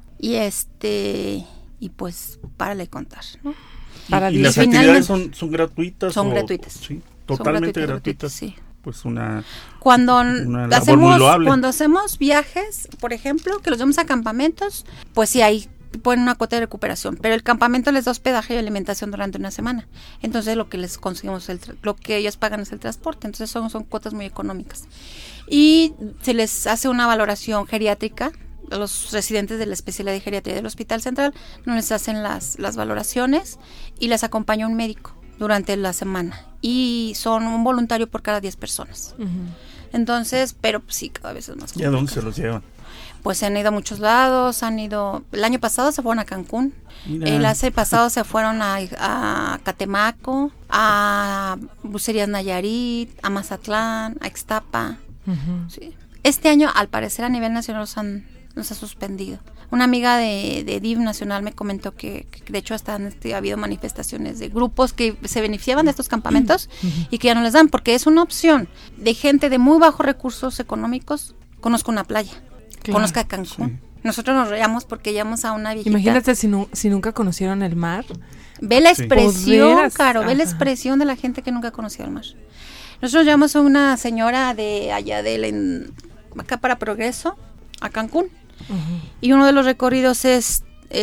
y pues párale de contar, ¿no? ¿Y las actividades son gratuitas? Son gratuitas. Sí, totalmente gratuitas. Sí. Pues una labor muy loable. Cuando hacemos viajes, por ejemplo, que los llevamos a campamentos, pues sí hay ponen una cuota de recuperación, pero el campamento les da hospedaje y alimentación durante una semana. Entonces lo que les conseguimos, lo que ellos pagan es el transporte. Entonces son cuotas muy económicas. Y se les hace una valoración geriátrica. A los residentes de la especialidad de geriatría del Hospital Central no les hacen las valoraciones y les acompaña un médico durante la semana. Y son un voluntario por cada 10 personas. Entonces, pero pues, sí, cada vez es más complicado. ¿Y a dónde se los llevan? Pues se han ido a muchos lados, el año pasado se fueron a Cancún, el año pasado se fueron a Catemaco, a Bucerías Nayarit, a Mazatlán, a Ixtapa. Sí. Este año, al parecer, a nivel nacional nos ha suspendido. Una amiga de DIF nacional me comentó que de hecho hasta ha habido manifestaciones de grupos que se beneficiaban de estos campamentos y que ya no les dan, porque es una opción de gente de muy bajos recursos económicos. Conozco una playa. Claro, conozca Cancún. Sí. Nosotros nos reíamos porque llamamos a una viejita. Imagínate si nunca conocieron el mar. Ve la expresión, Caro, ve la expresión de la gente que nunca ha conocido el mar. Nosotros llamamos a una señora de allá acá para Progreso, a Cancún. Y uno de los recorridos es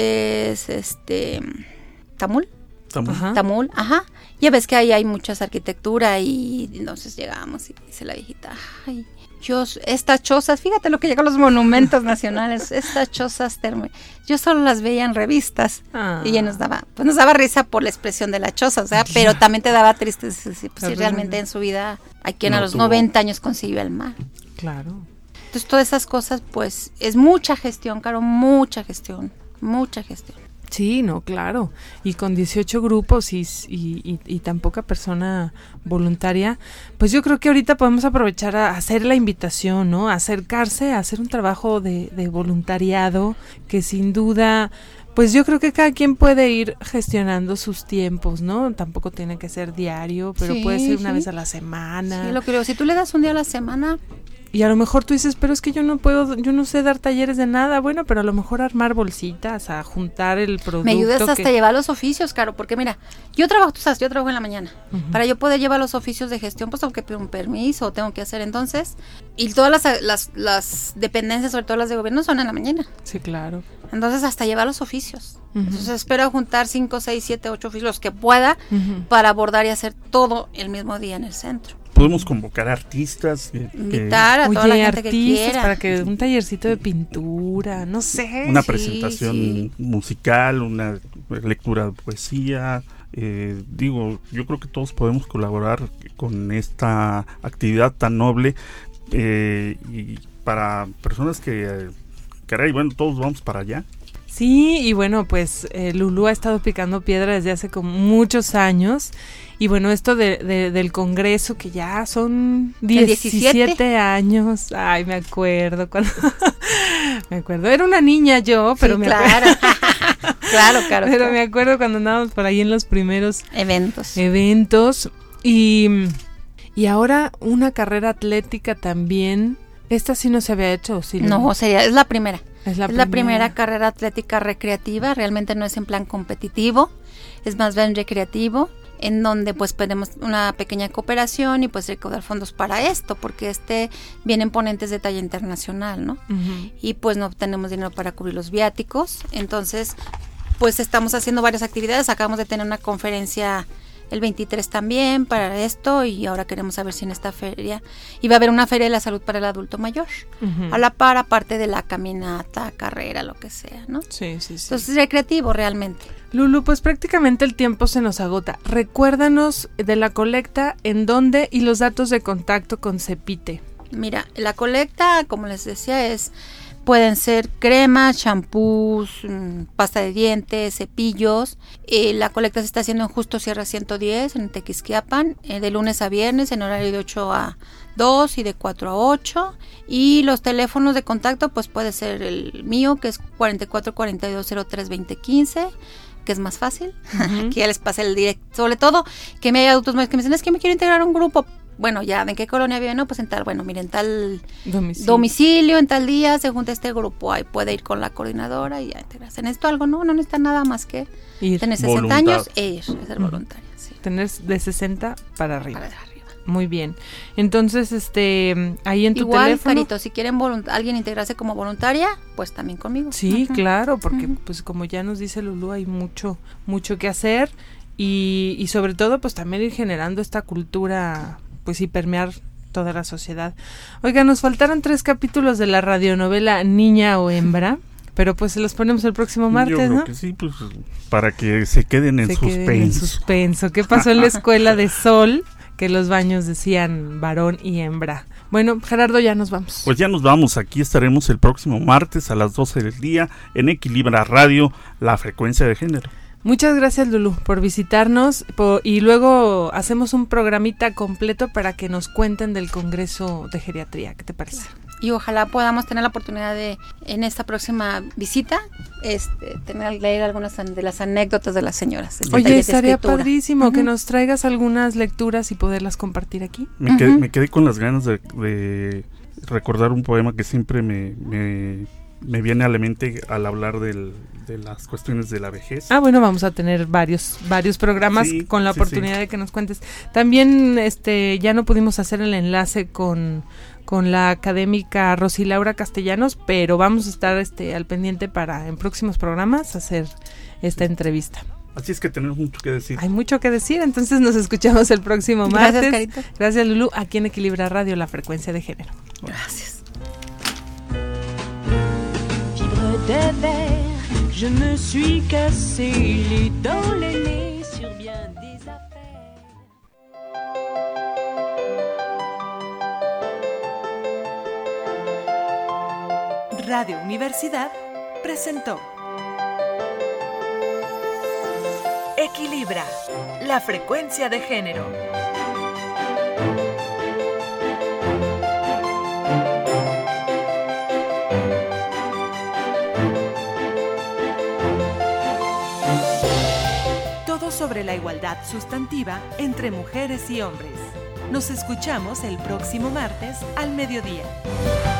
Tamul. Tamul, ajá. Ya ves que ahí hay muchas arquitectura y entonces llegamos y dice la viejita, ay, estas chozas, fíjate lo que llega a los monumentos nacionales, estas chozas yo solo las veía en revistas y ella nos daba risa por la expresión de la choza, o sea, pero también te daba tristeza si realmente en su vida hay quien a los 90 años consiguió el mar. Claro. Entonces todas esas cosas, pues, es mucha gestión, Caro, mucha gestión. Sí, no, claro. Y con 18 grupos y tan poca persona voluntaria, pues yo creo que ahorita podemos aprovechar a hacer la invitación, ¿no? A acercarse, a hacer un trabajo de voluntariado que sin duda, pues yo creo que cada quien puede ir gestionando sus tiempos, ¿no? Tampoco tiene que ser diario, pero puede ser una vez a la semana. Sí, lo creo. Si tú le das un día a la semana... Y a lo mejor tú dices, pero es que yo no sé dar talleres de nada. Bueno, pero a lo mejor armar bolsitas, a juntar el producto. Me ayudas hasta llevar los oficios, Caro, porque mira, yo trabajo en la mañana. Para yo poder llevar los oficios de gestión, pues tengo que pedir un permiso, tengo que hacer entonces. Y todas las dependencias, sobre todo las de gobierno, son en la mañana. Sí, claro. Entonces hasta llevar los oficios. Entonces espero juntar 5, 6, 7, 8 oficios, los que pueda, para abordar y hacer todo el mismo día en el centro. Podemos convocar artistas. Invitar a toda la gente que quiera. Para que un tallercito de pintura, no sé. Una presentación musical, una lectura de poesía. Yo creo que todos podemos colaborar con esta actividad tan noble. Y para personas que, caray, bueno, todos vamos para allá. Sí, y bueno, pues Lulú ha estado picando piedra desde hace como muchos años. Y bueno, esto del Congreso, que ya son 17 años. Ay, me acuerdo cuando... me acuerdo, era una niña yo, pero sí, claro. Claro. Pero me acuerdo cuando andábamos por ahí en los primeros eventos. Y ahora una carrera atlética también. Esta sí no se había hecho, ¿sí? No, es la primera. Es la primera carrera atlética recreativa, realmente no es en plan competitivo, es más bien recreativo, en donde pues pedimos una pequeña cooperación y pues recaudar fondos para esto, porque vienen ponentes de talla internacional, ¿no? Uh-huh. Y pues no tenemos dinero para cubrir los viáticos, entonces pues estamos haciendo varias actividades, acabamos de tener una conferencia el 23 también para esto, y ahora queremos saber si en esta feria iba a haber una feria de la salud para el adulto mayor, uh-huh, a la par, aparte de la caminata, carrera, lo que sea, ¿no? Sí. Entonces es recreativo realmente. Lulu, pues prácticamente el tiempo se nos agota. Recuérdanos de la colecta, en dónde y los datos de contacto con CEPITE. Mira, la colecta, como les decía, pueden ser cremas, champús, pasta de dientes, cepillos. La colecta se está haciendo en Justo Sierra 110, en Tequisquiapan, de lunes a viernes, en horario de 8 a 2 y de 4 a 8. Y los teléfonos de contacto, pues puede ser el mío, que es 4442032015, que es más fácil, uh-huh, que ya les pasé el directo. Sobre todo, que me hay adultos mayores que me dicen, es que me quiero integrar a un grupo. Bueno, ya, ¿en qué colonia vive? No, pues en tal, en tal domicilio, en tal día se junta este grupo, ahí puede ir con la coordinadora y ya integrarse. ¿Necesito algo? No necesita nada más que tener 60 años e ir, ser voluntaria. Sí. Tener de 60 para arriba. Muy bien. Entonces, ahí en tu igual, teléfono. Carito, si quieren alguien integrarse como voluntaria, pues también conmigo. Sí, uh-huh, claro, porque pues como ya nos dice Lulú, hay mucho que hacer y sobre todo pues también ir generando esta cultura, pues y permear toda la sociedad. Oiga, nos faltaron 3 capítulos de la radionovela Niña o Hembra, pero pues se los ponemos el próximo martes, yo creo, ¿no? Que sí, pues para que se queden en suspenso. ¿Qué pasó en la escuela de Sol? Que los baños decían varón y hembra. Bueno, Gerardo, ya nos vamos. Pues ya nos vamos, aquí estaremos el próximo martes a las 12 del día en Equilibra Radio, la frecuencia de género. Muchas gracias, Lulú, por visitarnos y luego hacemos un programita completo para que nos cuenten del Congreso de Geriatría. ¿Qué te parece? Y ojalá podamos tener la oportunidad de, en esta próxima visita, leer algunas de las anécdotas de las señoras. Oye, estaría padrísimo, uh-huh, que nos traigas algunas lecturas y poderlas compartir aquí. Me quedé con las ganas de recordar un poema que siempre me viene a la mente al hablar de las cuestiones de la vejez. Bueno, vamos a tener varios programas con la oportunidad de que nos cuentes. También ya no pudimos hacer el enlace con la académica Rosy Laura Castellanos, pero vamos a estar al pendiente para en próximos programas hacer esta entrevista. Así es que tenemos mucho que decir. Hay mucho que decir, entonces nos escuchamos el próximo martes. Gracias, Carito. Gracias, Lulú, aquí en Equilibra Radio, la frecuencia de género. Gracias. Des verres, je me suis cassé les dents, les nez sur bien des affaires. Radio Universidad presentó Equilibra, la frecuencia de género. Sobre la igualdad sustantiva entre mujeres y hombres. Nos escuchamos el próximo martes al mediodía.